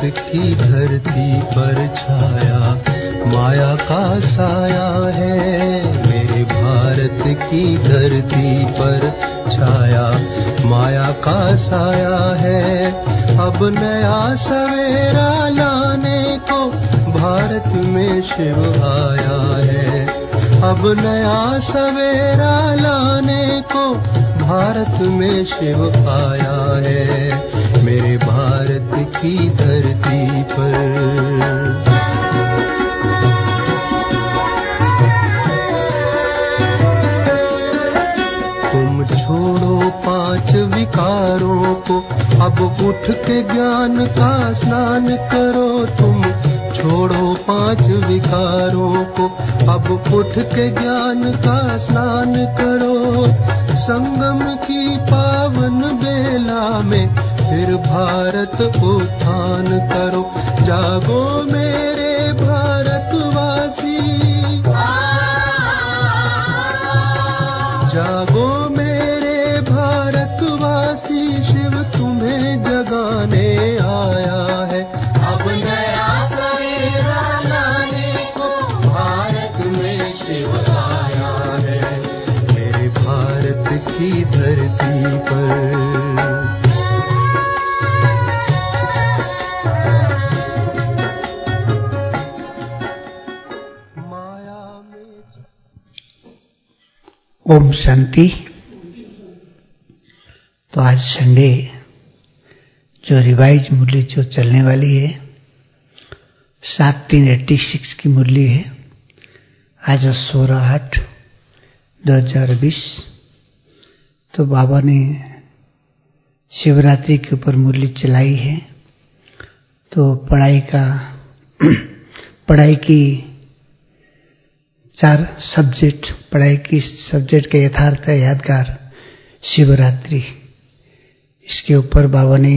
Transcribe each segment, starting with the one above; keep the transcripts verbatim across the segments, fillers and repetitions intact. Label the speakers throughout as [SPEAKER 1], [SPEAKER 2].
[SPEAKER 1] की धरती पर छाया माया का साया है। मेरे भारत की धरती पर छाया माया का साया है। अब नया सवेरा लाने को भारत में शिव आया है। अब नया सवेरा लाने को भारत में शिव आया है। मेरे भारत की धरती पर छोड़ो पांच विकारों को, अब उठ के ज्ञान का स्नान करो। तुम छोड़ो पांच विकारों को, अब उठ के ज्ञान का स्नान करो। संगम की पावन बेला में फिर भारत उत्थान करो। जागो मेरे भारतवासी, जागो शिव तुम्हें जगाने आया है। अब नया सवेरा लाने को भारत में शिव आया है। मेरे भारत की धरती पर माया में।
[SPEAKER 2] ओम शांति। तो आज संडे जो रिवाइज मुरली जो चलने वाली है सात तीन एट्टी सिक्स की मुरली है। आज सोलह आठ दो हजार बीस। तो बाबा ने शिवरात्रि के ऊपर मुरली चलाई है। तो पढ़ाई का पढ़ाई की चार सब्जेक्ट पढ़ाई की सब्जेक्ट के यथार्थ यादगार शिवरात्रि, इसके ऊपर बाबा ने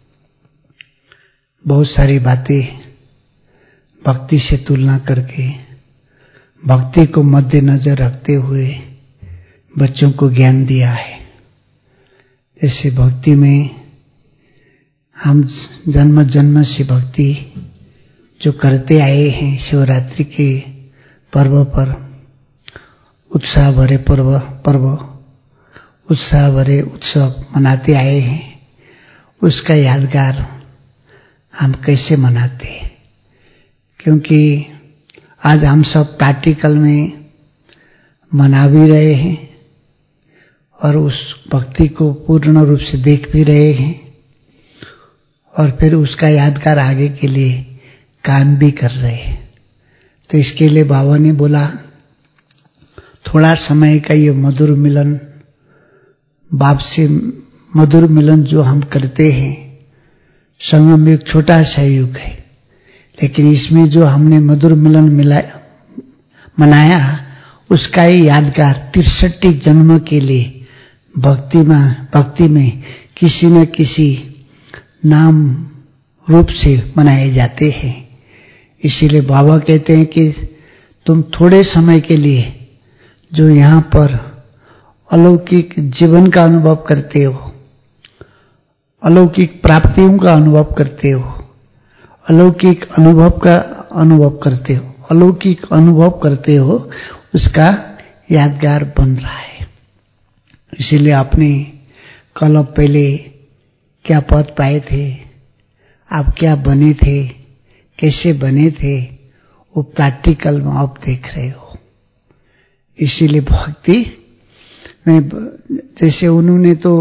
[SPEAKER 2] बहुत सारी बातें भक्ति से तुलना करके भक्ति को मद्देनजर रखते हुए बच्चों को ज्ञान दिया है। जैसे भक्ति में हम जन्म जन्म से भक्ति जो करते आए हैं, शिवरात्रि के पर्व पर उत्साह भरे पर्व पर्व उत्साह भरे उत्सव मनाते आए हैं, उसका यादगार हम कैसे मनाते हैं। क्योंकि आज हम सब प्रैक्टिकल में मना भी रहे हैं और उस भक्ति को पूर्ण रूप से देख भी रहे हैं और फिर उसका यादगार आगे के लिए काम भी कर रहे हैं। तो इसके लिए बाबा ने बोला थोड़ा समय का ये मधुर मिलन, बाप से मधुर मिलन जो हम करते हैं, संगम में एक छोटा सा युग है, लेकिन इसमें जो हमने मधुर मिलन मिलाया मनाया उसका ही यादगार तिरसठ जन्म के लिए भक्ति में भक्ति में किसी न किसी नाम रूप से मनाए जाते हैं। इसीलिए बाबा कहते हैं कि तुम थोड़े समय के लिए जो यहाँ पर अलौकिक जीवन का अनुभव करते हो, अलौकिक प्राप्तियों का अनुभव करते हो, अलौकिक अनुभव का अनुभव करते हो अलौकिक अनुभव करते हो उसका यादगार बन रहा है। इसीलिए आपने कल अब पहले क्या पद पाए थे, आप क्या बने थे, कैसे बने थे, वो प्रैक्टिकल में आप देख रहे हो। इसीलिए भक्ति में जैसे उन्होंने तो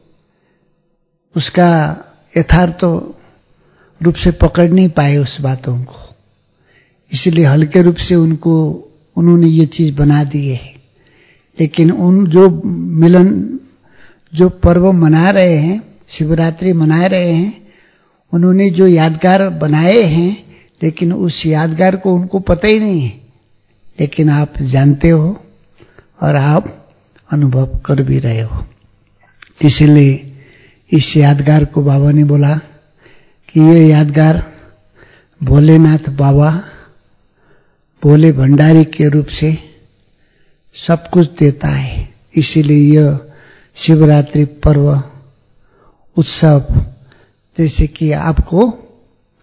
[SPEAKER 2] उसका यथार्थ रूप से पकड़ नहीं पाए उस बातों को, इसलिए हल्के रूप से उनको उन्होंने ये चीज बना दी है। लेकिन उन जो मिलन जो पर्व मना रहे हैं, शिवरात्रि मना रहे हैं, उन्होंने जो यादगार बनाए हैं, लेकिन उस यादगार को उनको पता ही नहीं है, लेकिन आप जानते हो और आप अनुभव कर भी रहे हो। इसलिए इस यादगार को बाबा ने बोला कि ये यादगार भोलेनाथ बाबा भोले भंडारी के रूप से सब कुछ देता है। इसीलिए यह शिवरात्रि पर्व उत्सव जैसे कि आपको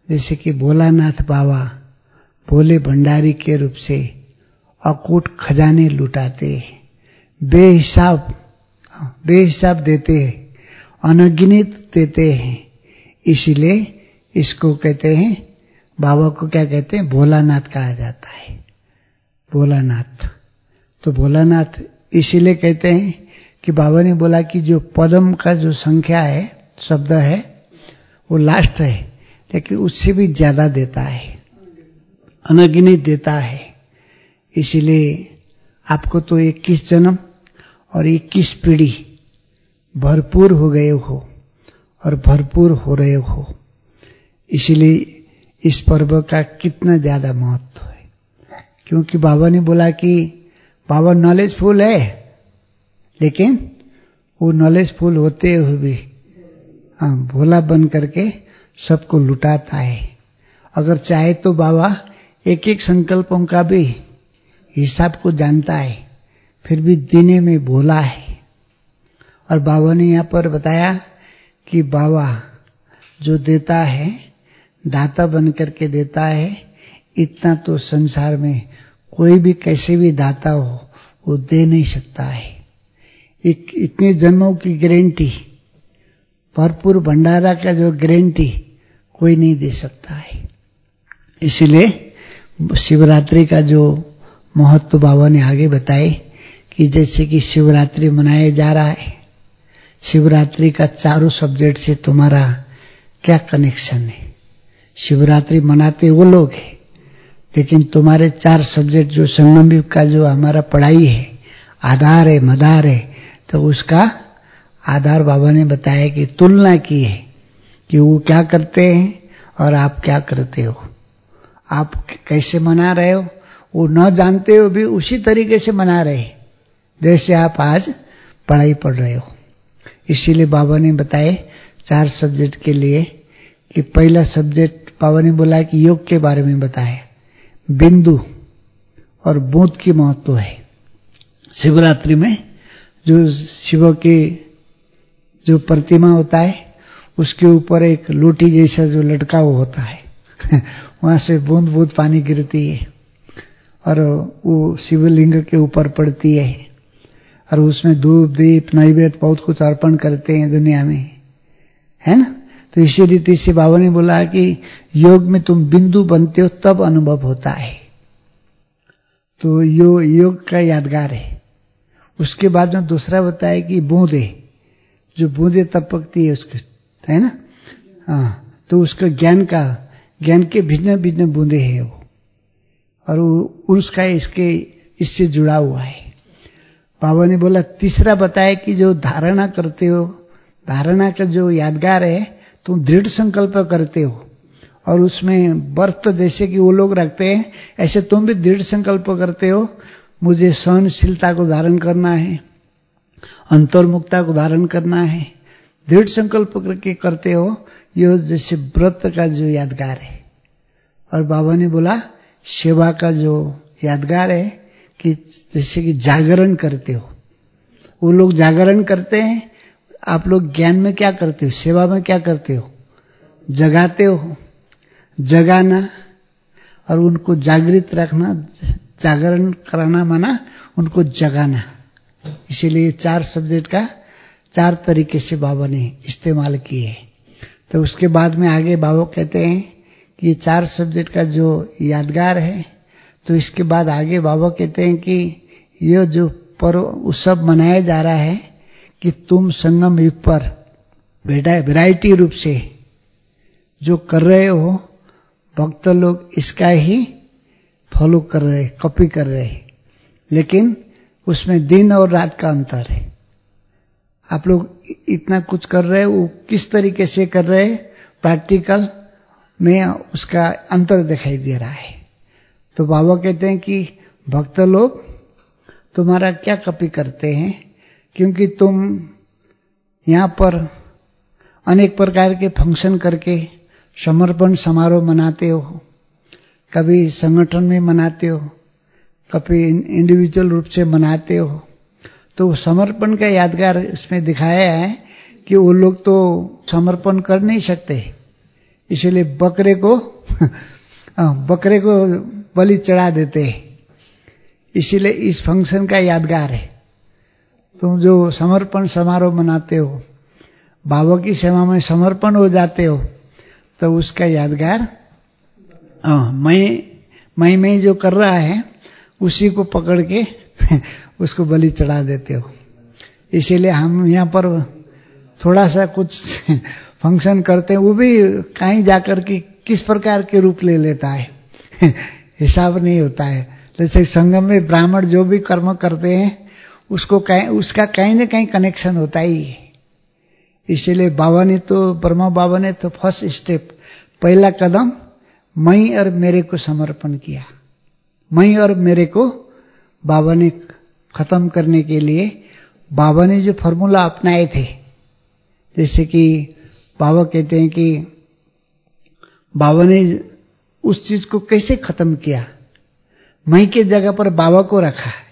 [SPEAKER 2] जैसे कि भोलानाथ बाबा भोले भंडारी के रूप से अकूट खजाने लुटाते हैं, बेहिसाब बेहिसाब देते हैं, अनगिनत देते हैं। इसलिए इसको कहते हैं, बाबा को क्या कहते हैं, भोलानाथ कहा जाता है, भोलानाथ। तो भोलानाथ इसीलिए कहते हैं कि बाबा ने बोला कि जो पदम का जो संख्या है, शब्द है, वो लास्ट है, लेकिन उससे भी ज्यादा देता है, अनगिनत देता है। इसीलिए आपको तो इक्कीस जन्म और इक्कीस पीढ़ी भरपूर हो गए हो और भरपूर हो रहे हो। इसीलिए इस पर्व का कितना ज्यादा महत्व है, क्योंकि बाबा ने बोला कि बाबा नॉलेजफुल है, लेकिन वो नॉलेजफुल होते हुए भी हाँ भोला बन करके सबको लुटाता है। अगर चाहे तो बाबा एक एक संकल्पों का भी हिसाब को जानता है, फिर भी देने में भोला है। और बाबा ने यहाँ पर बताया कि बाबा जो देता है, दाता बन करके देता है, इतना तो संसार में कोई भी कैसे भी दाता हो वो दे नहीं सकता है। एक इतने जन्मों की गारंटी, भरपूर भंडारा का जो गारंटी कोई नहीं दे सकता है। इसलिए शिवरात्रि का जो महत्व बाबा ने आगे बताए कि जैसे कि शिवरात्रि मनाया जा रहा है, शिवरात्रि का चारों सब्जेक्ट से तुम्हारा क्या कनेक्शन है। शिवरात्रि मनाते वो लोग हैं, लेकिन तुम्हारे चार सब्जेक्ट जो संगम युग का जो हमारा पढ़ाई है, आधार है, मदार है, तो उसका आधार बाबा ने बताया कि तुलना की है कि वो क्या करते हैं और आप क्या करते हो, आप कैसे मना रहे हो। वो न जानते हो भी उसी तरीके से मना रहे जैसे आप आज पढ़ाई पढ़ रहे हो। इसीलिए बाबा ने बताए चार सब्जेक्ट के लिए कि पहला सब्जेक्ट बाबा ने बोला कि योग के बारे में बताया, बिंदु और बूंद की महत्व है। शिवरात्रि में जो शिव की जो प्रतिमा होता है, उसके ऊपर एक लोटी जैसा जो लटका हुआ होता है वहां से बूंद बूंद पानी गिरती है और वो शिवलिंग के ऊपर पड़ती है, और उसमें धूप दीप नैवेद्य बहुत कुछ अर्पण करते हैं दुनिया में, है ना। तो इसी रीति से बाबा ने बोला कि योग में तुम बिंदु बनते हो तब अनुभव होता है। तो यो योग का यादगार है। उसके बाद में दूसरा बताया कि बूंदे, जो बूंदे टपकती है उसके, है ना, हाँ, तो उसका ज्ञान का ज्ञान के भिन्न भिन्न बूंदे हैं वो, और वो उसका इसके इससे जुड़ा हुआ है। बाबा ने बोला तीसरा बताया कि जो धारणा करते हो, धारणा का जो यादगार है, तुम दृढ़ संकल्प करते हो और उसमें व्रत जैसे कि वो लोग रखते हैं, ऐसे तुम भी दृढ़ संकल्प करते हो, मुझे सहनशीलता को धारण करना है, अंतर्मुखता को धारण करना है, दृढ़ संकल्प करके करते हो। ये जैसे व्रत का जो यादगार है। और बाबा ने बोला सेवा का जो यादगार है कि जैसे कि जागरण करते हो, वो लोग जागरण करते हैं, आप लोग ज्ञान में क्या करते हो, सेवा में क्या करते हो, जगाते हो। जगाना और उनको जागृत रखना, जागरण कराना माना उनको जगाना। इसीलिए चार सब्जेक्ट का चार तरीके से बाबा ने इस्तेमाल किए। तो उसके बाद में आगे बाबा कहते हैं कि ये चार सब्जेक्ट का जो यादगार है, तो इसके बाद आगे बाबा कहते हैं कि ये जो पर्व उत्सव मनाया जा रहा है कि तुम संगम युग पर वैरायटी रूप से जो कर रहे हो, भक्त लोग इसका ही फॉलो कर रहे, कॉपी कर रहे, लेकिन उसमें दिन और रात का अंतर है। आप लोग इतना कुछ कर रहे हो, वो किस तरीके से कर रहे हैं, प्रैक्टिकल में उसका अंतर दिखाई दे रहा है। तो बाबा कहते हैं कि भक्त लोग तुम्हारा क्या कॉपी करते हैं, क्योंकि तुम यहाँ पर अनेक प्रकार के फंक्शन करके समर्पण समारोह मनाते हो, कभी संगठन में मनाते हो, कभी इंडिविजुअल रूप से मनाते हो। तो समर्पण का यादगार इसमें दिखाया है कि वो लोग तो समर्पण कर नहीं सकते, इसलिए बकरे को बकरे को बलि चढ़ा देते हैं। इसीलिए इस फंक्शन का यादगार है। तुम जो समर्पण समारोह मनाते हो, बाबा की सेवा में समर्पण हो जाते हो, तो उसका यादगार मैं मैं मैं जो कर रहा है उसी को पकड़ के उसको बलि चढ़ा देते हो। इसीलिए हम यहाँ पर थोड़ा सा कुछ फंक्शन करते हैं, वो भी कहीं जाकर के किस प्रकार के रूप ले लेता है हिसाब नहीं होता है। जैसे संगम में ब्राह्मण जो भी कर्म करते हैं उसको कहीं उसका कहीं न कहीं कनेक्शन होता ही है। इसीलिए बाबा ने तो ब्रह्मा बाबा ने तो फर्स्ट स्टेप, पहला कदम मैं और मेरे को समर्पण किया। मैं और मेरे को बाबा ने खत्म करने के लिए बाबा ने जो फॉर्मूला अपनाए थे, जैसे कि बाबा कहते हैं कि बाबा ने उस चीज को कैसे खत्म किया, मैं के जगह पर बाबा को रखा है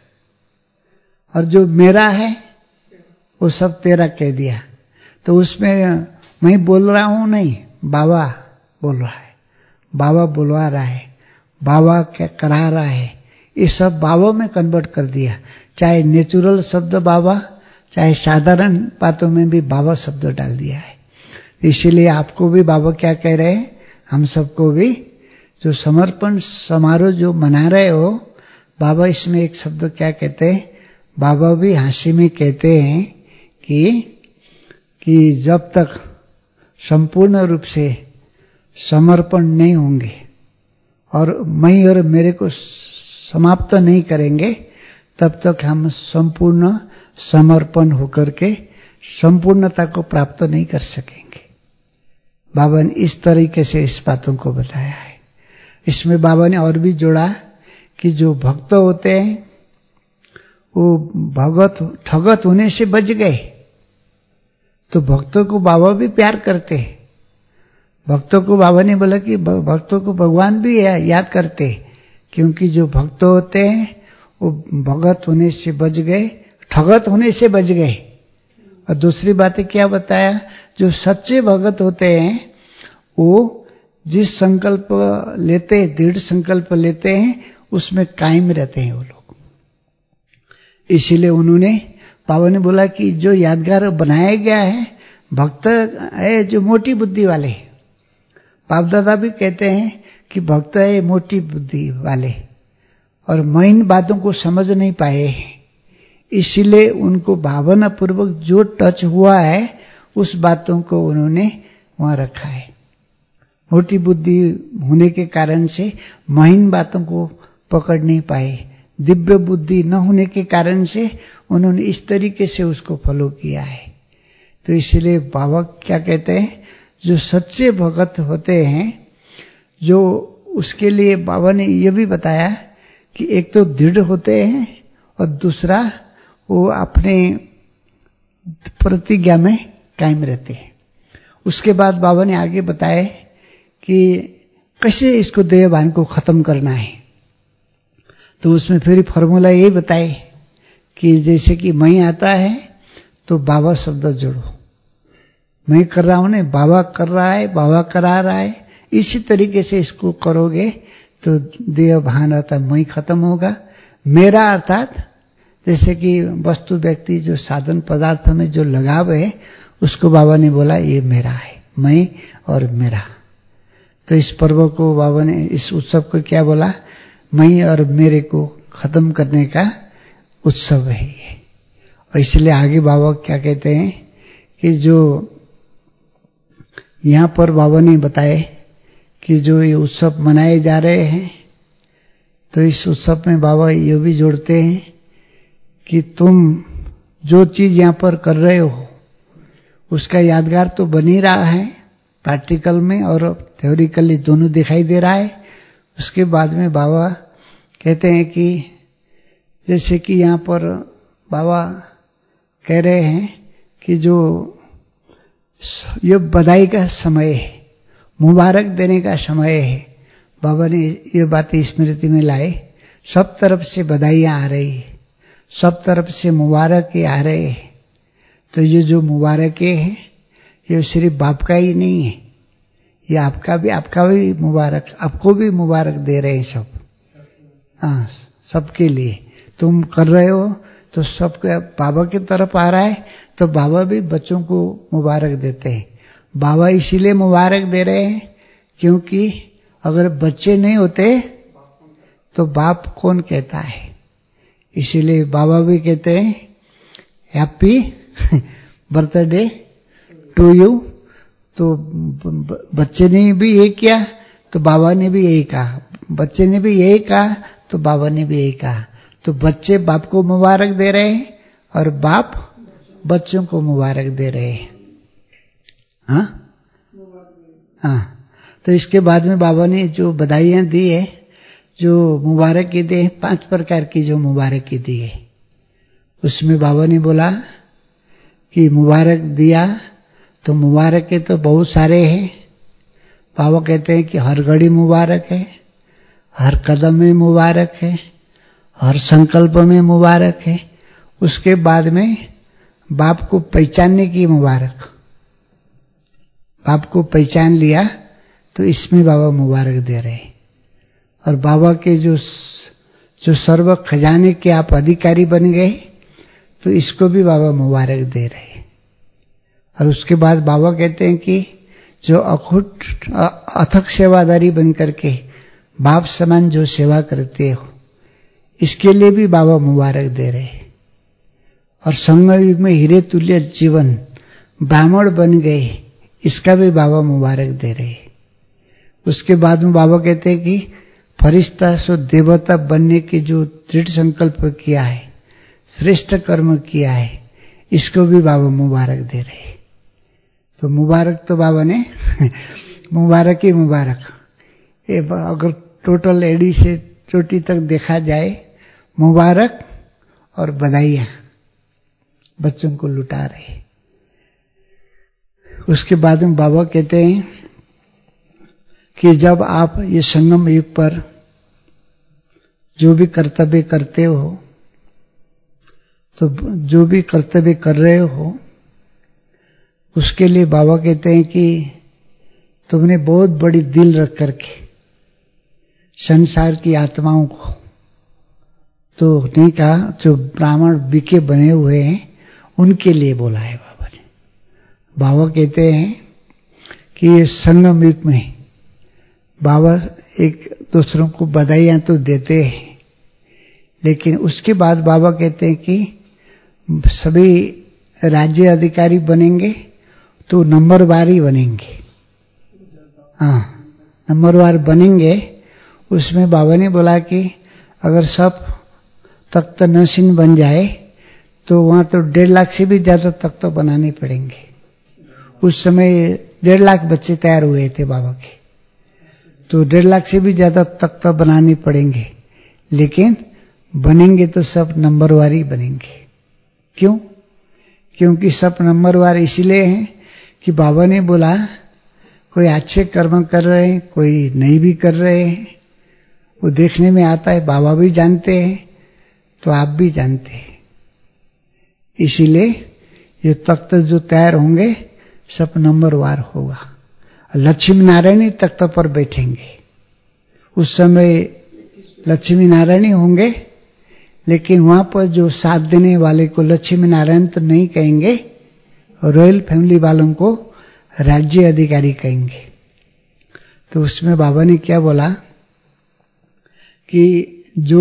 [SPEAKER 2] और जो मेरा है वो सब तेरा कह दिया। तो उसमें मैं बोल रहा हूं नहीं, बाबा बोल रहा है, बाबा बुलवा रहा है, बाबा क्या करा रहा है, ये सब बाबा में कन्वर्ट कर दिया। चाहे नेचुरल शब्द बाबा, चाहे साधारण बातों में भी बाबा शब्द डाल दिया है। इसीलिए आपको भी बाबा क्या कह रहे हैं, हम सबको भी जो समर्पण समारोह जो मना रहे हो, बाबा इसमें एक शब्द क्या कहते हैं, बाबा भी हंसी में कहते हैं कि कि जब तक संपूर्ण रूप से समर्पण नहीं होंगे और मैं और मेरे को समाप्त नहीं करेंगे, तब तक हम संपूर्ण समर्पण होकर के संपूर्णता को प्राप्त नहीं कर सकेंगे। बाबा ने इस तरीके से इस बातों को बताया है। इसमें बाबा ने और भी जोड़ा कि जो भक्त होते हैं वो भगत ठगत होने से बच गए, तो भक्तों को बाबा भी प्यार करते हैं। भक्तों को बाबा ने बोला कि भक्तों को भगवान भी याद करते, क्योंकि जो भक्त होते हैं वो भगत होने से बच गए, ठगत होने से बच गए। और दूसरी बात क्या बताया, जो सच्चे भगत होते हैं वो जिस संकल्प लेते हैं, दृढ़ संकल्प लेते हैं, उसमें कायम रहते हैं वो लोग। इसीलिए उन्होंने बाबा ने बोला कि जो यादगार बनाया गया है, भक्त है जो मोटी बुद्धि वाले, बाप दादा भी कहते हैं कि भक्त है मोटी बुद्धि वाले और मैं बातों को समझ नहीं पाए, इसीलिए उनको भावना पूर्वक जो टच हुआ है उस बातों को उन्होंने वहां रखा है। मोटी बुद्धि होने के कारण से महीन बातों को पकड़ नहीं पाए, दिव्य बुद्धि न होने के कारण से उन्होंने इस तरीके से उसको फॉलो किया है। तो इसलिए बाबा क्या कहते हैं, जो सच्चे भगत होते हैं, जो उसके लिए बाबा ने ये भी बताया कि एक तो दृढ़ होते हैं और दूसरा वो अपने प्रतिज्ञा में कायम रहते हैं। उसके बाद बाबा ने आगे बताया कि कैसे इसको देहभान को खत्म करना है। तो उसमें फिर फॉर्मूला यही बताए कि जैसे कि मैं आता है तो बाबा शब्द जोड़ो, मैं कर रहा हूं नहीं, बाबा कर रहा है, बाबा करा रहा है, इसी तरीके से इसको करोगे तो देह भान आता मैं खत्म होगा। मेरा अर्थात जैसे कि वस्तु व्यक्ति जो साधन पदार्थ में जो लगाव है, उसको बाबा ने बोला ये मेरा है, मैं और मेरा। तो इस पर्व को बाबा ने, इस उत्सव को क्या बोला, मैं और मेरे को खत्म करने का उत्सव है ये। और इसलिए आगे बाबा क्या कहते हैं कि जो यहाँ पर बाबा ने बताए कि जो ये उत्सव मनाए जा रहे हैं, तो इस उत्सव में बाबा ये भी जोड़ते हैं कि तुम जो चीज यहाँ पर कर रहे हो उसका यादगार तो बन ही रहा है, प्रैक्टिकल में और थ्योरिकली दोनों दिखाई दे रहा है। उसके बाद में बाबा कहते हैं कि जैसे कि यहाँ पर बाबा कह रहे हैं कि जो ये बधाई का समय है, मुबारक देने का समय है। बाबा ने ये बातें स्मृति में लाए, सब तरफ से बधाइयां आ रही है, सब तरफ से मुबारक आ रहे हैं। तो ये जो मुबारक है ये सिर्फ बाप का ही नहीं है, ये आपका भी आपका भी मुबारक, आपको भी मुबारक दे रहे हैं सब। हाँ, सबके लिए तुम कर रहे हो तो सबके बाबा की तरफ आ रहा है, तो बाबा भी बच्चों को मुबारक देते हैं। बाबा इसीलिए मुबारक दे रहे हैं क्योंकि अगर बच्चे नहीं होते तो बाप कौन कहता है। इसीलिए बाबा भी कहते हैं हैप्पी बर्थडे टू यू। तो बच्चे ने भी यही किया तो बाबा ने भी यही कहा, बच्चे ने भी यही कहा तो बाबा ने भी यही कहा। तो बच्चे बाप को मुबारक दे रहे हैं और बाप बच्चों को मुबारक दे रहे हैं। हाँ हाँ। तो इसके बाद में बाबा ने जो बधाइयाँ दी है, जो मुबारक की दी है, पांच प्रकार की जो मुबारक की दी है, उसमें बाबा ने बोला कि मुबारक दिया तो मुबारक के तो बहुत सारे हैं। बाबा कहते हैं कि हर घड़ी मुबारक है, हर कदम में मुबारक है, हर संकल्प में मुबारक है। उसके बाद में बाप को पहचानने की मुबारक, बाप को पहचान लिया तो इसमें बाबा मुबारक दे रहे हैं। और बाबा के जो जो सर्व खजाने के आप अधिकारी बन गए तो इसको भी बाबा मुबारक दे रहे हैं। और उसके बाद बाबा कहते हैं कि जो अखुट अथक सेवादारी बन करके बाप समान जो सेवा करते हो, इसके लिए भी बाबा मुबारक दे रहे हैं। और संगम युग में हीरे तुल्य जीवन ब्राह्मण बन गए, इसका भी बाबा मुबारक दे रहे हैं। उसके बाद में बाबा कहते हैं कि फरिश्ता सो देवता बनने की जो दृढ़ संकल्प किया है, श्रेष्ठ कर्म किया है, इसको भी बाबा मुबारक दे रहे हैं। तो मुबारक तो बाबा ने मुबारक ही मुबारक। ये अगर टोटल एडी से चोटी तक देखा जाए, मुबारक और बधाइयाँ बच्चों को लुटा रहे। उसके बाद में बाबा कहते हैं कि जब आप ये संगम युग पर जो भी कर्तव्य करते हो, तो जो भी कर्तव्य कर रहे हो, उसके लिए बाबा कहते हैं कि तुमने बहुत बड़ी दिल रख करके संसार की आत्माओं को, तो नहीं कहा जो ब्राह्मण बिके बने हुए हैं उनके लिए बोला है बाबा ने। बाबा कहते हैं कि ये संगम युग में बाबा एक दूसरों को बधाइयां तो देते हैं, लेकिन उसके बाद बाबा कहते हैं कि सभी राज्य अधिकारी बनेंगे तो नंबरवार ही बनेंगे। हाँ, नंबरवार बनेंगे। उसमें बाबा ने बोला कि अगर सब तख्त नशीन बन जाए तो वहां तो डेढ़ लाख से भी ज्यादा तख्त बनाने पड़ेंगे। उस समय डेढ़ लाख बच्चे तैयार हुए थे बाबा के, तो डेढ़ लाख से भी ज्यादा तख्त बनाने पड़ेंगे, लेकिन बनेंगे तो सब नंबरवार ही बनेंगे। क्यों? क्योंकि सब नंबरवार इसलिए हैं कि बाबा ने बोला कोई अच्छे कर्म कर रहे हैं, कोई नहीं भी कर रहे हैं, वो देखने में आता है। बाबा भी जानते हैं तो आप भी जानते हैं। इसीलिए ये तख्त जो तैयार होंगे सब नंबरवार होगा। लक्ष्मी नारायण ही तख्त पर बैठेंगे। उस समय लक्ष्मी नारायण ही होंगे, लेकिन वहां पर जो साथ देने वाले को लक्ष्मी नारायण तो नहीं कहेंगे, रॉयल फैमिली वालों को राज्य अधिकारी कहेंगे। तो उसमें बाबा ने क्या बोला कि जो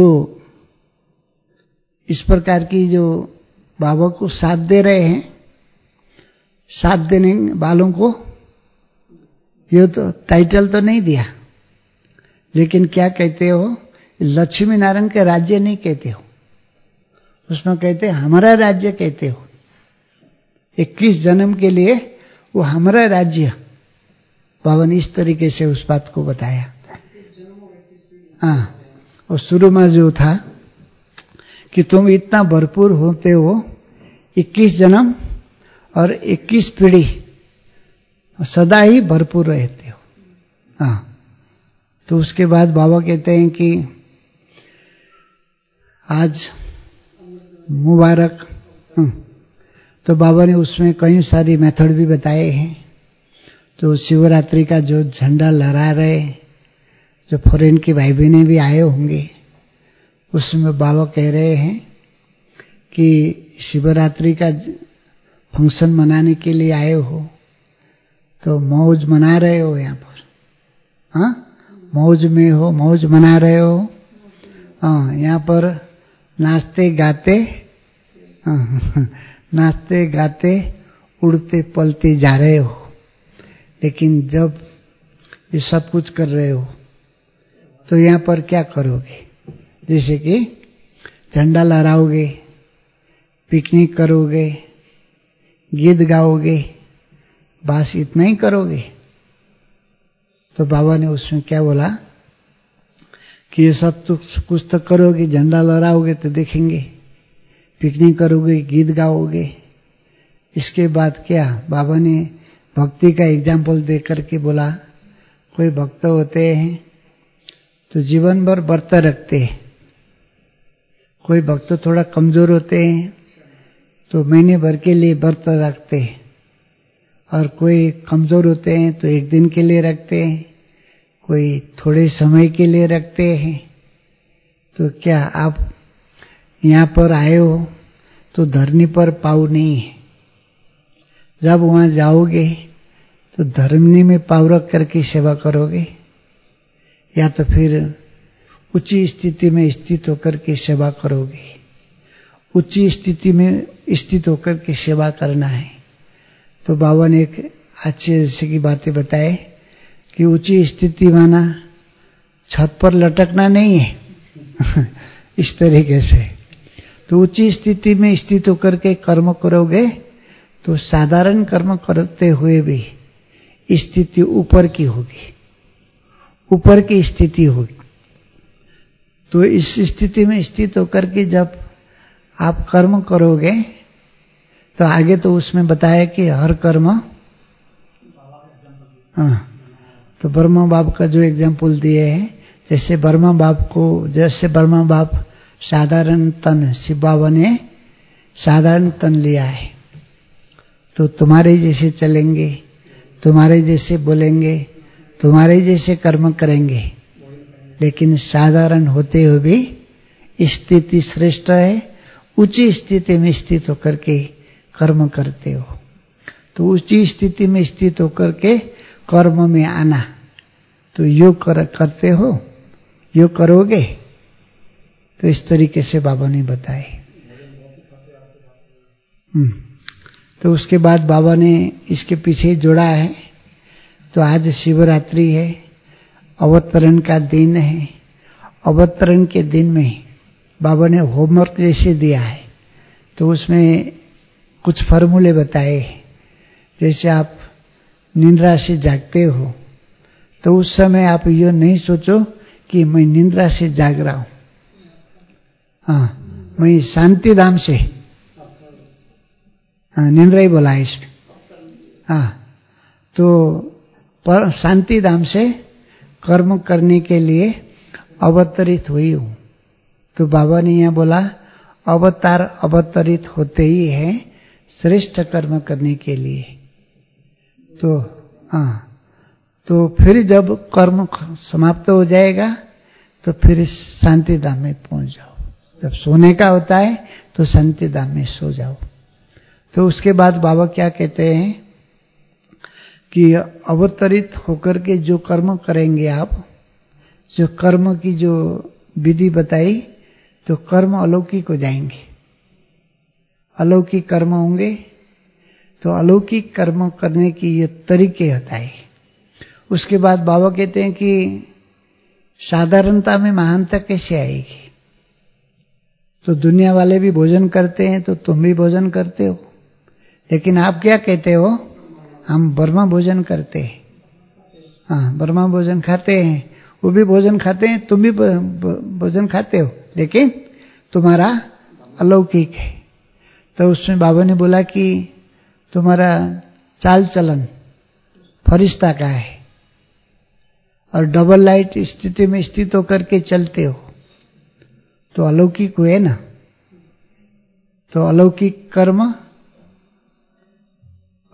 [SPEAKER 2] इस प्रकार की जो बाबा को साथ दे रहे हैं, साथ देने वालों को ये तो टाइटल तो नहीं दिया, लेकिन क्या कहते हो, लक्ष्मी नारायण के राज्य नहीं कहते हो, उसमें कहते हमारा राज्य कहते हो। इक्कीस जन्म के लिए वो हमारा राज्य, बाबा ने इस तरीके से उस बात को बताया। हाँ, और शुरू में जो था कि तुम इतना भरपूर होते हो, इक्कीस जन्म और इक्कीस पीढ़ी सदा ही भरपूर रहते हो। हाँ, तो उसके बाद बाबा कहते हैं कि आज मुबारक। तो बाबा ने उसमें कई सारी मेथड भी बताए हैं। तो शिवरात्रि का जो झंडा लहरा रहे, जो फॉरेन के भाई बहनें भी आए होंगे, उसमें बाबा कह रहे हैं कि शिवरात्रि का फंक्शन मनाने के लिए आए हो तो मौज मना रहे हो यहाँ पर, हाँ मौज में हो, मौज मना रहे हो, हाँ यहाँ पर नाचते गाते, हाँ, नाचते गाते उड़ते पलते जा रहे हो। लेकिन जब ये सब कुछ कर रहे हो तो यहाँ पर क्या करोगे? जैसे कि झंडा लहराओगे, पिकनिक करोगे, गीत गाओगे, बस इतना ही करोगे? तो बाबा ने उसमें क्या बोला कि ये सब तो कुछ तो करोगे, झंडा लहराओगे तो देखेंगे, पिकनिक करोगे, गीत गाओगे, इसके बाद क्या? बाबा ने भक्ति का एग्जाम्पल दे करके बोला, कोई भक्त होते हैं तो जीवन भर व्रत रखते हैं, कोई भक्त थोड़ा कमजोर होते हैं तो महीने भर के लिए व्रत रखते हैं, और कोई कमजोर होते हैं तो एक दिन के लिए रखते हैं, कोई थोड़े समय के लिए रखते हैं। तो क्या आप यहाँ पर आए हो तो धरनी पर पाँव नहीं है, जब वहां जाओगे तो धरनी में पाँव रख करके सेवा करोगे, या तो फिर ऊंची स्थिति में स्थित होकर के सेवा करोगे? ऊंची स्थिति में स्थित होकर के सेवा करना है। तो बाबा ने एक अच्छे जैसे की बातें बताए कि ऊंची स्थिति माना छत पर लटकना नहीं है इस तरीके से। तो ऊंची स्थिति में स्थित होकर के कर्म करोगे तो साधारण कर्म करते हुए भी स्थिति ऊपर की होगी, ऊपर की स्थिति होगी। तो इस स्थिति में स्थित होकर के जब आप कर्म करोगे तो आगे तो उसमें बताया कि हर कर्म, हाँ, तो ब्रह्मा बाप का जो एग्जाम्पल दिए हैं, जैसे ब्रह्मा बाप को, जैसे ब्रह्मा बाप साधारण तन, शिव बाबा ने साधारण तन लिया है, तो तुम्हारे जैसे चलेंगे, तुम्हारे जैसे बोलेंगे, तुम्हारे जैसे कर्म करेंगे, लेकिन साधारण होते हुए भी स्थिति श्रेष्ठ है, ऊंची स्थिति में स्थित होकर के कर्म करते हो। तो ऊंची स्थिति में स्थित होकर के कर्म में आना, तो योग कर, करते हो, योग करोगे, तो इस तरीके से बाबा ने बताए। तो उसके बाद बाबा ने इसके पीछे जोड़ा है, तो आज शिवरात्रि है, अवतरण का दिन है। अवतरण के दिन में बाबा ने होमवर्क जैसे दिया है, तो उसमें कुछ फॉर्मूले बताए। जैसे आप निद्रा से जागते हो तो उस समय आप ये नहीं सोचो कि मैं निद्रा से जाग रहा हूं, हाँ मैं शांति धाम से, हाँ निद्रा ही बोला है इसमें, हाँ तो पर शांति धाम से कर्म करने के लिए अवतरित हुई हूं। तो बाबा ने यहां बोला अवतार अवतरित होते ही है श्रेष्ठ कर्म करने के लिए। तो हाँ, तो फिर जब कर्म समाप्त हो जाएगा तो फिर शांति धाम में पहुंच जाओ। जब सोने का होता है तो शांति धाम में सो जाओ। तो उसके बाद बाबा क्या कहते हैं कि अवतरित होकर के जो कर्म करेंगे आप, जो कर्म की जो विधि बताई, तो कर्म अलौकिक हो जाएंगे। अलौकिक कर्म होंगे तो अलौकिक कर्म करने की ये तरीके होता है। उसके बाद बाबा कहते हैं कि साधारणता में महानता कैसे आएगी? तो दुनिया वाले भी भोजन करते हैं तो तुम भी भोजन करते हो, लेकिन आप क्या कहते हो? हम ब्रह्मा भोजन करते हैं। हाँ, ब्रह्मा भोजन खाते हैं, वो भी भोजन खाते हैं, तुम भी भोजन खाते हो, लेकिन तुम्हारा अलौकिक है। तो उसमें बाबा ने बोला कि तुम्हारा चाल चलन फरिश्ता का है और डबल लाइट स्थिति में स्थित होकर के चलते हो, तो अलौकिक हुए ना। तो अलौकिक कर्म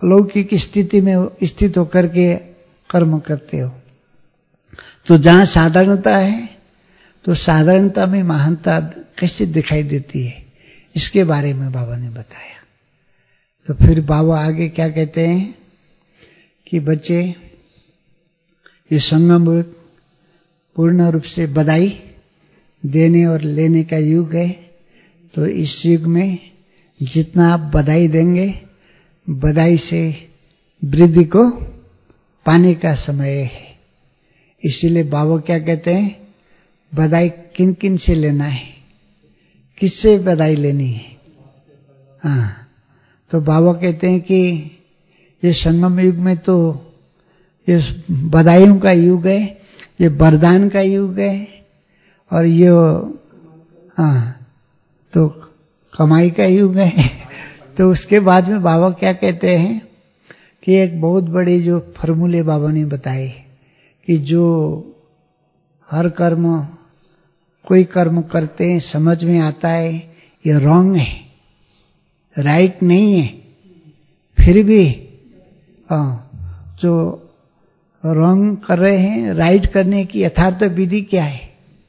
[SPEAKER 2] अलौकिक स्थिति में स्थित होकर के कर्म करते हो। तो जहां साधारणता है तो साधारणता में महानता कैसे दिखाई देती है, इसके बारे में बाबा ने बताया। तो फिर बाबा आगे क्या कहते हैं कि बच्चे, ये संगम युग पूर्ण रूप से बधाई देने और लेने का युग है। तो इस युग में जितना आप बधाई देंगे, बधाई से वृद्धि को पाने का समय है। इसीलिए बाबा क्या कहते हैं, बधाई किन किन से लेना है, किससे बधाई लेनी है। हाँ, तो बाबा कहते हैं कि ये संगम युग में तो ये बधाइयों का युग है, ये वरदान का युग है, और ये हाँ तो कमाई का युग है। तो उसके बाद में बाबा क्या कहते हैं कि एक बहुत बड़े जो फॉर्मूले बाबा ने बताए कि जो हर कर्म, कोई कर्म करते हैं समझ में आता है ये रॉन्ग है, राइट नहीं है, फिर भी हाँ जो रॉन्ग कर रहे हैं, राइट करने की यथार्थ विधि क्या है।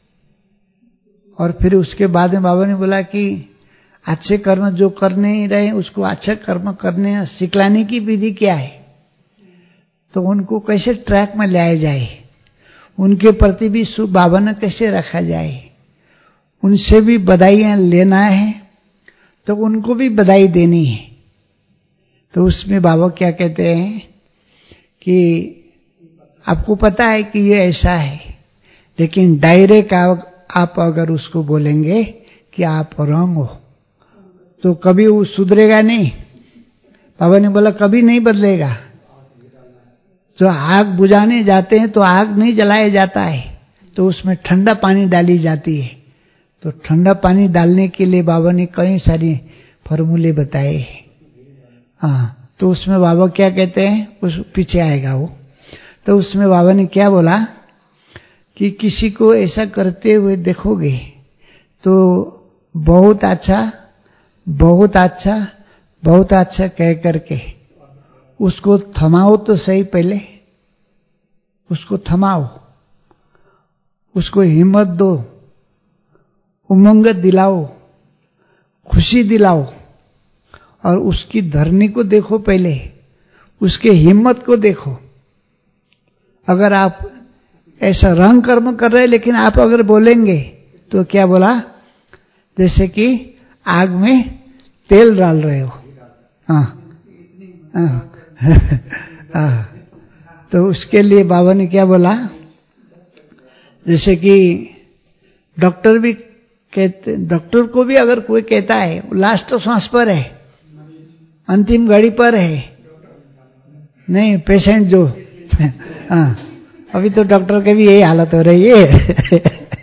[SPEAKER 2] और फिर उसके बाद में बाबा ने बोला कि अच्छे कर्म जो करने ही रहे उसको अच्छा कर्म करने सिखलाने की विधि क्या है। तो उनको कैसे ट्रैक में लाया जाए, उनके प्रति भी सुभावना कैसे रखा जाए, उनसे भी बधाइयां लेना है तो उनको भी बधाई देनी है। तो उसमें बाबा क्या कहते हैं कि आपको पता है कि ये ऐसा है, लेकिन डायरेक्ट आप अगर उसको बोलेंगे कि आप रॉन्ग हो तो कभी वो सुधरेगा नहीं। बाबा ने बोला कभी नहीं बदलेगा। जो आग बुझाने जाते हैं तो आग नहीं जलाया जाता है, तो उसमें ठंडा पानी डाली जाती है। तो ठंडा पानी डालने के लिए बाबा ने कई सारी फॉर्मूले बताए हैं। हाँ, तो उसमें बाबा क्या कहते हैं, उस पीछे आएगा वो। तो उसमें बाबा ने क्या बोला कि किसी को ऐसा करते हुए देखोगे तो बहुत अच्छा, बहुत अच्छा, बहुत अच्छा कह करके उसको थमाओ तो सही, पहले उसको थमाओ, उसको हिम्मत दो, उमंग दिलाओ, खुशी दिलाओ, और उसकी धरनी को देखो, पहले उसके हिम्मत को देखो। अगर आप ऐसा रंग कर्म कर रहे हैं लेकिन आप अगर बोलेंगे तो क्या बोला, जैसे कि आग में तेल डाल रहे हो। हाँ हाँ हाँ, तो उसके लिए बाबा ने क्या बोला, जैसे कि डॉक्टर भी कहते, डॉक्टर को भी अगर कोई कहता है लास्ट सांस पर है, अंतिम घड़ी पर है, नहीं पेशेंट जो हाँ, अभी तो डॉक्टर की भी यही हालत हो रही है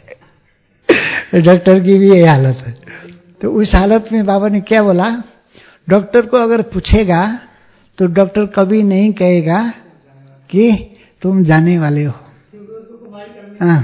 [SPEAKER 2] डॉक्टर की भी यही हालत है। तो उस हालत में बाबा ने क्या बोला, डॉक्टर को अगर पूछेगा तो डॉक्टर कभी नहीं कहेगा कि तुम जाने वाले हो। हाँ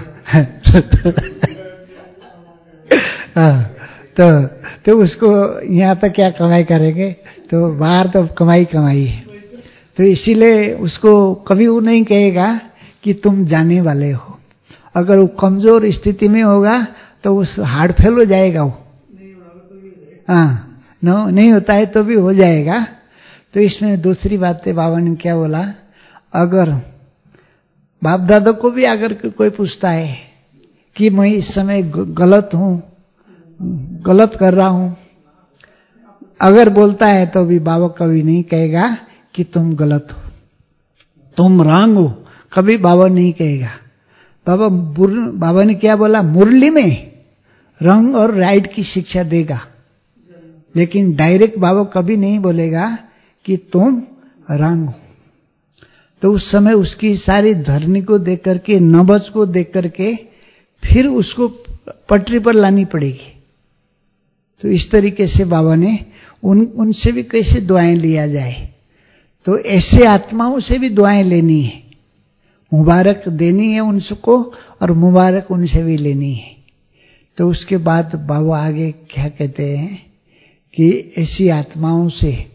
[SPEAKER 2] तो तो उसको यहाँ तक क्या कमाई करेंगे, तो बाहर तो कमाई कमाई है। तो इसीलिए उसको कभी वो नहीं कहेगा कि तुम जाने वाले हो। अगर वो कमजोर स्थिति में होगा तो उस हार्ट फेल हो जाएगा वो। हाँ, नो नहीं होता है तो भी हो जाएगा। तो इसमें दूसरी बात है, बाबा ने क्या बोला, अगर बाप दादा को भी अगर कोई पूछता है कि मैं इस समय गलत हूं, गलत कर रहा हूं, अगर बोलता है तो भी बाबा कभी नहीं कहेगा कि तुम गलत हो, तुम रॉन्ग हो, कभी बाबा नहीं कहेगा। बाबा बाबा ने क्या बोला, मुरली में रंग और राइट की शिक्षा देगा, लेकिन डायरेक्ट बाबा कभी नहीं बोलेगा कि तुम रंग हो। तो उस समय उसकी सारी धरनी को देख करके, नब्ज को देख करके फिर उसको पटरी पर लानी पड़ेगी। तो इस तरीके से बाबा ने उन उनसे भी कैसे दुआएं लिया जाए, तो ऐसे आत्माओं से भी दुआएं लेनी है, मुबारक देनी है उनको और मुबारक उनसे भी लेनी है। तो उसके बाद बाबा आगे क्या कहते हैं कि ऐसी आत्माओं से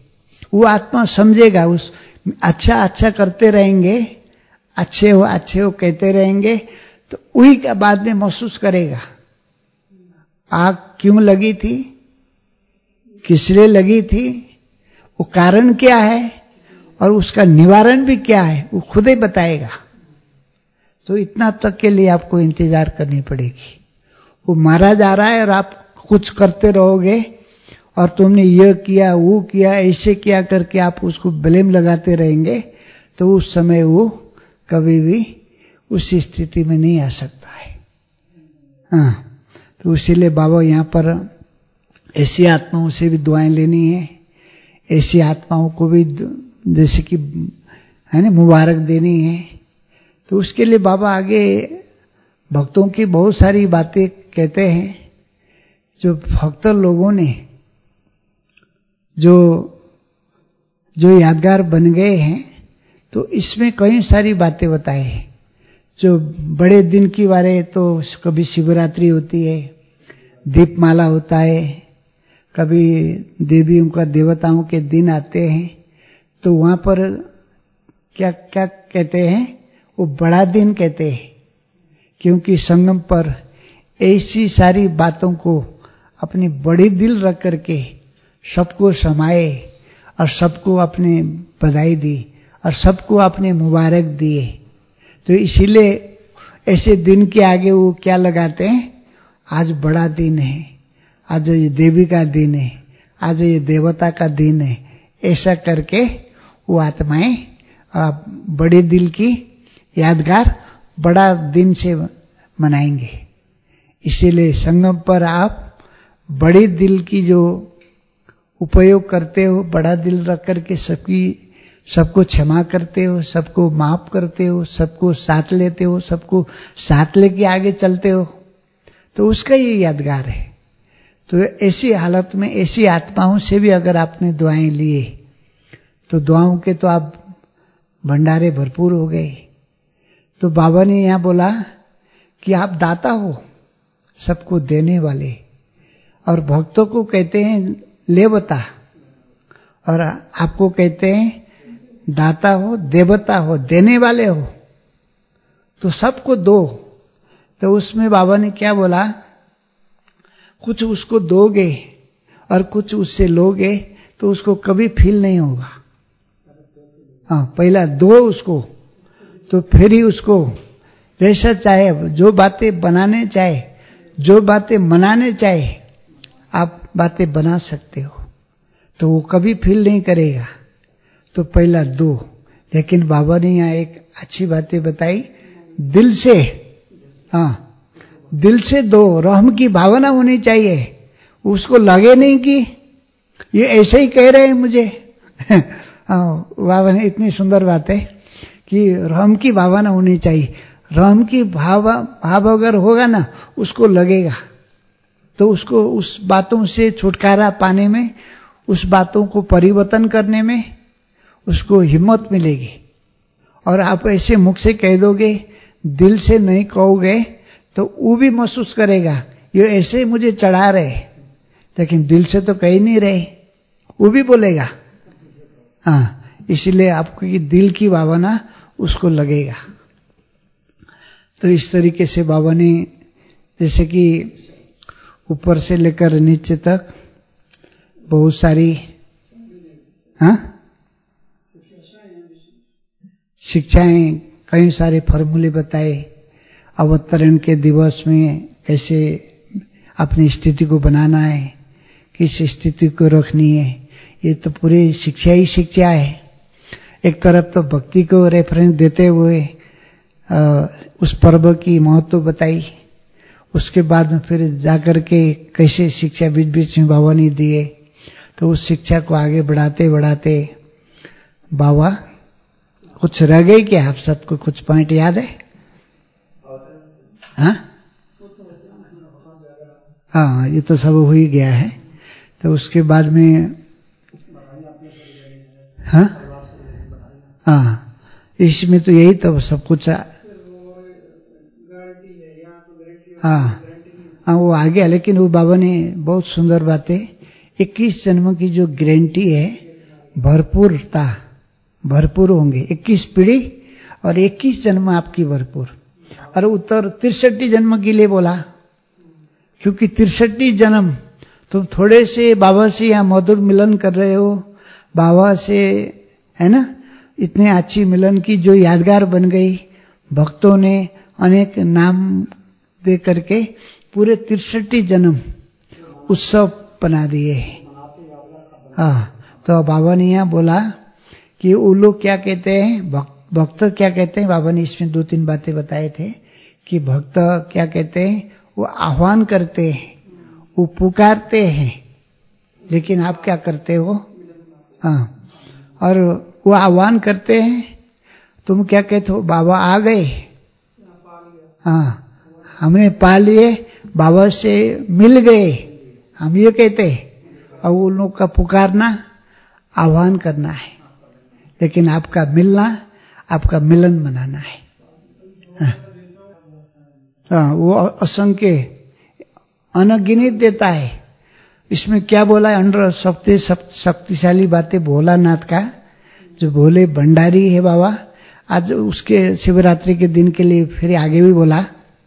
[SPEAKER 2] वो आत्मा समझेगा। उस अच्छा अच्छा करते रहेंगे, अच्छे हो अच्छे हो कहते रहेंगे, तो वही का बाद में महसूस करेगा। आग क्यों लगी थी, किसलिए लगी थी, वो कारण क्या है और उसका निवारण भी क्या है, वो खुद ही बताएगा। तो इतना तक के लिए आपको इंतजार करनी पड़ेगी। वो मारा जा रहा है और आप कुछ करते रहोगे और तुमने ये किया वो किया ऐसे किया करके आप उसको ब्लेम लगाते रहेंगे, तो उस समय वो कभी भी उस स्थिति में नहीं आ सकता है। हाँ, तो इसीलिए बाबा यहाँ पर ऐसी आत्माओं से भी दुआएं लेनी है, ऐसी आत्माओं को भी जैसे कि है ना मुबारक देनी है। तो उसके लिए बाबा आगे भक्तों की बहुत सारी बातें कहते हैं। जो भक्त लोगों ने जो जो यादगार बन गए हैं, तो इसमें कई सारी बातें बताई हैं। जो बड़े दिन की बारे, तो कभी शिवरात्रि होती है, दीपमाला होता है, कभी देवियों का देवताओं के दिन आते हैं, तो वहां पर क्या क्या कहते हैं, वो बड़ा दिन कहते हैं, क्योंकि संगम पर ऐसी सारी बातों को अपनी बड़ी दिल रख करके सबको समाए और सबको अपने बधाई दी और सबको अपने मुबारक दिए। तो इसीलिए ऐसे दिन के आगे वो क्या लगाते हैं, आज बड़ा दिन है, आज ये देवी का दिन है, आज ये देवता का दिन है, ऐसा करके वो आत्माएं बड़े दिल की यादगार बड़ा दिन से मनाएंगे। इसीलिए संगम पर आप बड़े दिल की जो उपयोग करते हो, बड़ा दिल रख करके सबकी सबको क्षमा करते हो, सबको माफ करते हो, सबको साथ लेते हो, सबको साथ लेके आगे चलते हो, तो उसका ये यादगार है। तो ऐसी हालत में ऐसी आत्माओं से भी अगर आपने दुआएं लिए, तो दुआओं के तो आप भंडारे भरपूर हो गए। तो बाबा ने यहां बोला कि आप दाता हो, सबको देने वाले, और भक्तों को कहते हैं लेवता, और आपको कहते हैं दाता हो, देवता हो, देने वाले हो, तो सबको दो। तो उसमें बाबा ने क्या बोला, कुछ उसको दोगे और कुछ उससे लोगे तो उसको कभी फील नहीं होगा। हाँ, पहला दो उसको, तो फिर ही उसको जैसा चाहे, जो बातें बनाने चाहे, जो बातें मनाने चाहे, आप बातें बना सकते हो, तो वो कभी फील नहीं करेगा। तो पहला दो। लेकिन बाबा ने यहाँ एक अच्छी बातें बताई, दिल से, हाँ दिल से दो, रहम की भावना होनी चाहिए। उसको लगे नहीं कि ये ऐसे ही कह रहे हैं मुझे। हाँ, बाबा ने इतनी सुंदर बात है कि रहम की भावना होनी चाहिए। रहम की भाव भाव अगर होगा ना, उसको लगेगा, तो उसको उस बातों से छुटकारा पाने में, उस बातों को परिवर्तन करने में उसको हिम्मत मिलेगी। और आप ऐसे मुख से कह दोगे, दिल से नहीं कहोगे, तो वो भी महसूस करेगा ये ऐसे मुझे चढ़ा रहे, लेकिन दिल से तो कह नहीं रहे, वो भी बोलेगा। हाँ, इसलिए आपकी दिल की भावना उसको लगेगा। तो इस तरीके से बाबा ने जैसे कि ऊपर से लेकर नीचे तक बहुत सारी हाँ शिक्षाएं, कई सारे फॉर्मूले बताए। अवतरण के दिवस में कैसे अपनी स्थिति को बनाना है, किस स्थिति को रखनी है, ये तो पूरी शिक्षा ही शिक्षा है। एक तरफ तो भक्ति को रेफरेंस देते हुए आ, उस पर्व की महत्व बताई, उसके बाद में फिर जाकर के कैसे शिक्षा बीच बीच में बाबा ने दिए। तो उस शिक्षा को आगे बढ़ाते बढ़ाते बाबा, कुछ रह गई क्या आप सबको, कुछ पॉइंट याद है? हाँ हाँ, ये तो सब हो ही गया है। तो उसके बाद में हाँ हाँ, इसमें तो यही तो सब कुछ। हाँ हाँ, वो आ गया। लेकिन वो बाबा ने बहुत सुंदर बातें, इक्कीस जन्मों की जो गारंटी है भरपूरता, भरपूर होंगे। इक्कीस पीढ़ी और इक्कीस जन्म आपकी भरपूर। और उत्तर तिरसठी जन्म के लिए बोला, क्योंकि तिरसठी जन्म तुम थोड़े से बाबा से यहाँ मधुर मिलन कर रहे हो, बाबा से, है ना, इतने अच्छी मिलन की जो यादगार बन गई। भक्तों ने अनेक नाम दे करके पूरे तिरसठी जन्म उत्सव बना दिए। हाँ, तो बाबा ने यहाँ बोला कि वो लोग क्या कहते हैं, भक्त भक्त क्या कहते हैं। बाबा ने इसमें दो तीन बातें बताए थे कि भक्त क्या कहते हैं, वो आह्वान करते हैं, वो पुकारते हैं, लेकिन आप क्या करते हो। हाँ, और वो आह्वान करते हैं, तुम क्या कहते हो, बाबा आ गए, हाँ हमने पा लिए, बाबा से मिल गए, हम ये कहते हैं। और उन लोग का पुकारना आह्वान करना है, लेकिन आपका मिलना, आपका मिलन मनाना है। हाँ, हाँ, वो असंख्य अनगिनत देता है। इसमें क्या बोला है, अंडर शक्ति शक्तिशाली बातें भोलानाथ का, जो भोले भंडारी है बाबा। आज उसके शिवरात्रि के दिन के लिए फिर आगे भी बोला,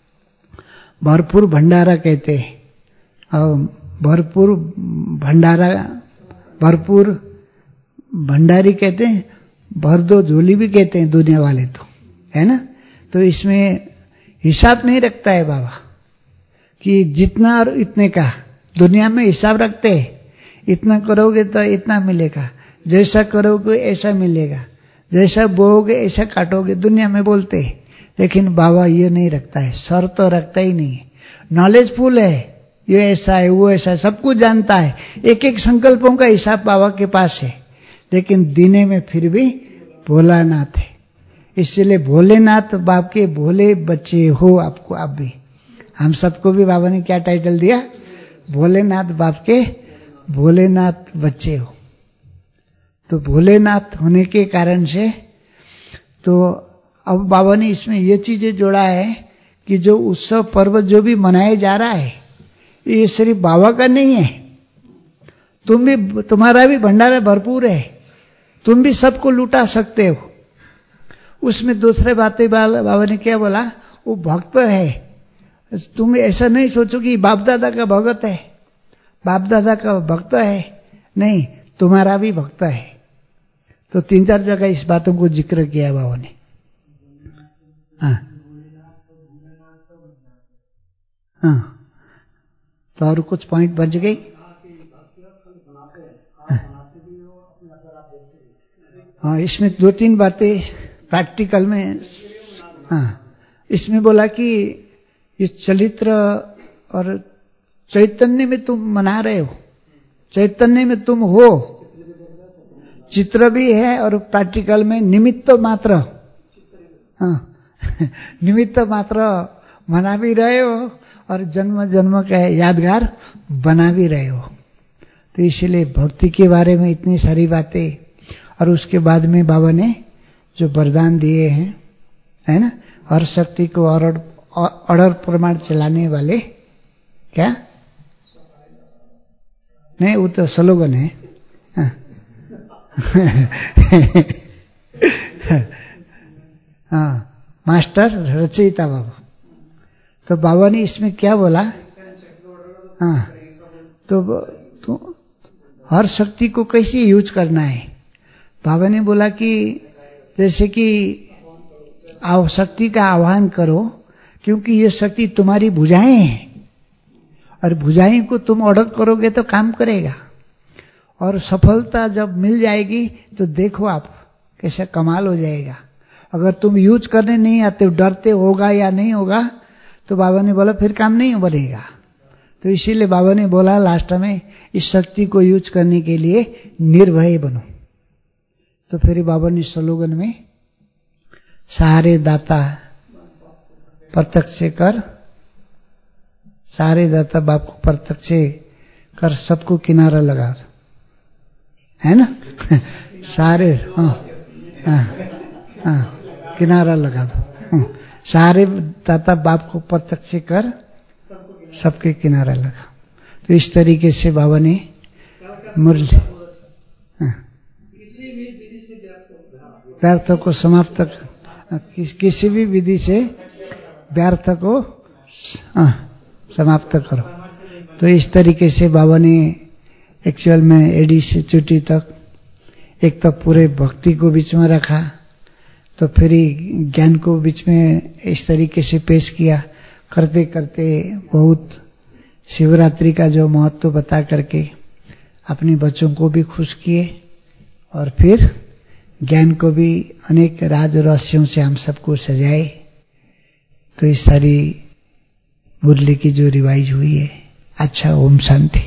[SPEAKER 2] भरपूर भंडारा कहते हैं, और भरपूर भंडारा, भरपूर भंडारी कहते हैं, भर दो झोली भी कहते हैं दुनिया वाले तो, है ना। तो इसमें हिसाब नहीं रखता है बाबा कि जितना और इतने का, दुनिया में हिसाब रखते हैं, इतना करोगे तो इतना मिलेगा, जैसा करोगे ऐसा मिलेगा, जैसा बोओगे ऐसा काटोगे, दुनिया में बोलते हैं। लेकिन बाबा ये नहीं रखता है, सर तो रखता ही नहीं है। नॉलेजफुल है, ये ऐसा है, वो ऐसा है, सब कुछ जानता है। एक एक संकल्पों का हिसाब बाबा के पास है, लेकिन दीने में फिर भी भोलानाथ है। इसलिए भोलेनाथ बाप के भोले बच्चे हो आपको। आप भी, हम सबको भी बाबा ने क्या टाइटल दिया, भोलेनाथ बाप के भोलेनाथ बच्चे हो। तो भोलेनाथ होने के कारण से, तो अब बाबा ने इसमें ये चीजें जोड़ा है कि जो उत्सव पर्व जो भी मनाया जा रहा है, ये सिर्फ बाबा का नहीं है, तुम भी, तुम्हारा भी भंडारा भरपूर है, तुम भी सबको लुटा सकते हो। उसमें दूसरे बातें बाबा ने क्या बोला, वो भक्त है। तुम ऐसा नहीं सोचो कि बाप दादा का भगत है, बाप दादा का भक्त है, नहीं, तुम्हारा भी भक्त है। तो तीन चार जगह इस बातों को जिक्र किया बाबा ने। हाँ हाँ, तो और कुछ पॉइंट बच गई। हाँ, इसमें दो तीन बातें प्रैक्टिकल में। हाँ, इसमें बोला कि ये चरित्र और चैतन्य में तुम मना रहे हो, चैतन्य में तुम हो, चित्र भी है, और प्रैक्टिकल में निमित्त मात्र, हाँ निमित्त मात्र मना भी रहे हो, और जन्म जन्म का यादगार बना भी रहे हो। तो इसलिए भक्ति के बारे में इतनी सारी बातें, और उसके बाद में बाबा ने जो वरदान दिए हैं, है ना, हर शक्ति को और अड़र प्रमाण चलाने वाले, क्या नहीं, वो तो स्लोगन है। हाँ। हाँ, मास्टर रचयिता बाबा। तो बाबा ने इसमें क्या बोला, हाँ, तो, तो हर शक्ति को कैसे यूज करना है। बाबा ने बोला कि जैसे कि आव शक्ति का आह्वान करो, क्योंकि ये शक्ति तुम्हारी भुजाएं हैं, और भुजाएं को तुम ऑर्डर करोगे तो काम करेगा, और सफलता जब मिल जाएगी तो देखो आप कैसा कमाल हो जाएगा। अगर तुम यूज करने नहीं आते, डरते होगा या नहीं होगा, तो बाबा ने बोला फिर काम नहीं बनेगा। तो इसीलिए बाबा ने बोला लास्ट में, इस शक्ति को यूज करने के लिए निर्भय बनो। तो फिर बाबा ने स्लोगन में, सारे दाता प्रत्यक्ष कर, सारे दाता बाप को प्रत्यक्ष कर, सबको किनारा लगा दो, है ना। सारे, हाँ हाँ हाँ, किनारा लगा दो। हाँ, सारे दाता बाप को प्रत्यक्ष कर, सबके किनारा लगा। तो इस तरीके से बाबा ने मुरली, हाँ, व्यर्थ को समाप्त किस, किसी भी विधि से व्यर्थ को आ, समाप्त करो। तो इस तरीके से बाबा ने एक्चुअल में एडी से चोटी तक एक तो पूरे भक्ति को बीच में रखा, तो फिर ज्ञान को बीच में इस तरीके से पेश किया। करते करते बहुत शिवरात्रि का जो महत्व बता करके अपने बच्चों को भी खुश किए और फिर ज्ञान को भी अनेक राज रहस्यों से हम सबको सजाए। तो इस सारी मुरली की जो रिवाइज हुई है। अच्छा, ओम शांति।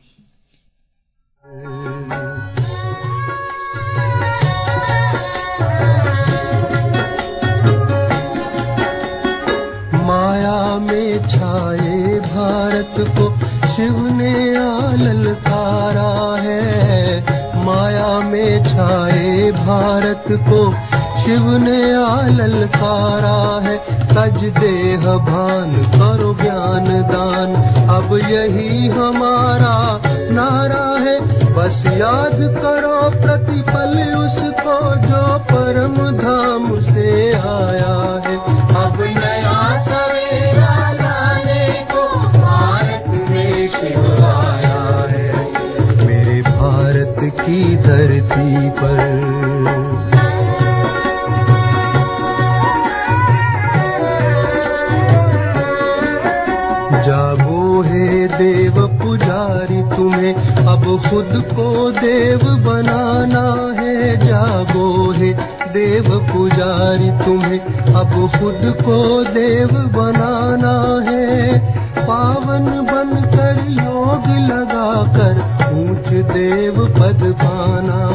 [SPEAKER 1] माया में छाए भारत को शिव ने ललकारा है। माया में छाए भारत को शिव ने ललकारा है। तज देह भान करो ज्ञान दान, अब यही हमारा नारा है। बस याद करो प्रतिपल उसको जो परम धाम से आया है। अब नया सवेरा लाने को भारत में शिव आया है, मेरे भारत की धरती पर। जागो हे देव पुजारी, तुम्हें अब खुद को देव बनाना है। जागो हे देव पुजारी, तुम्हें अब खुद को देव बनाना है। पावन बनकर योग लगाकर ऊंच देव पद पाना